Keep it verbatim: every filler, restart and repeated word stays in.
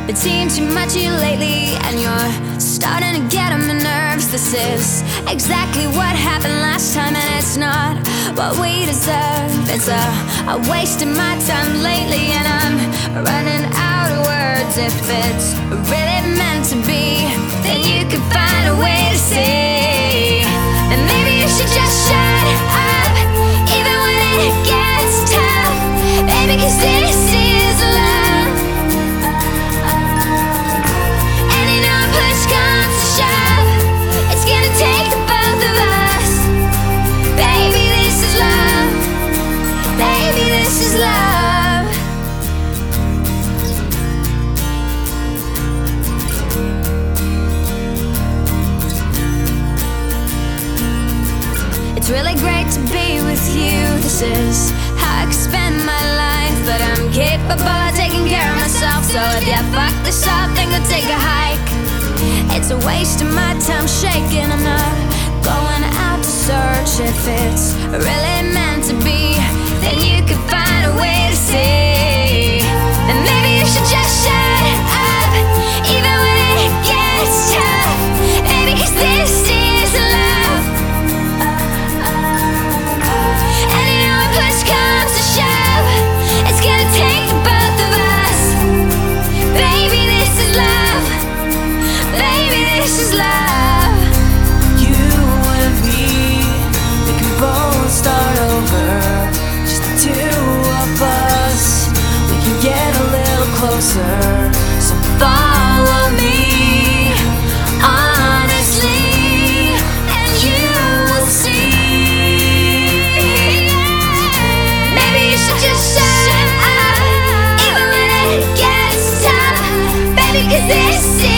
Been seeing too much of you lately, and you're starting to get on my nerves. This is exactly what happened last time, and it's not what we deserve. It's a, a waste of my time lately, and I'm running out of words. If it's really meant to be, then you could find a way to see. And maybe you should just shut up, even when it gets tough, baby, 'cause this is love. This is love. It's really great to be with you. This is how I could spend my life, but I'm capable of taking care of myself. So if you fuck this up, then go take a hike. It's a waste of my time shaking. I'm not going out to search. If it's really meant to be, then you could find a way to see. And maybe you should just shut up, even when it gets tough, baby, 'cause this is love. And you know when push comes to shove, it's gonna take the both of us. Baby, this is love. Baby, this is love. You and me, we can both start over. Two of us, we can get a little closer. So follow me, honestly, and you will see. Maybe you should just shut up, even when it gets tough, baby, 'cause this is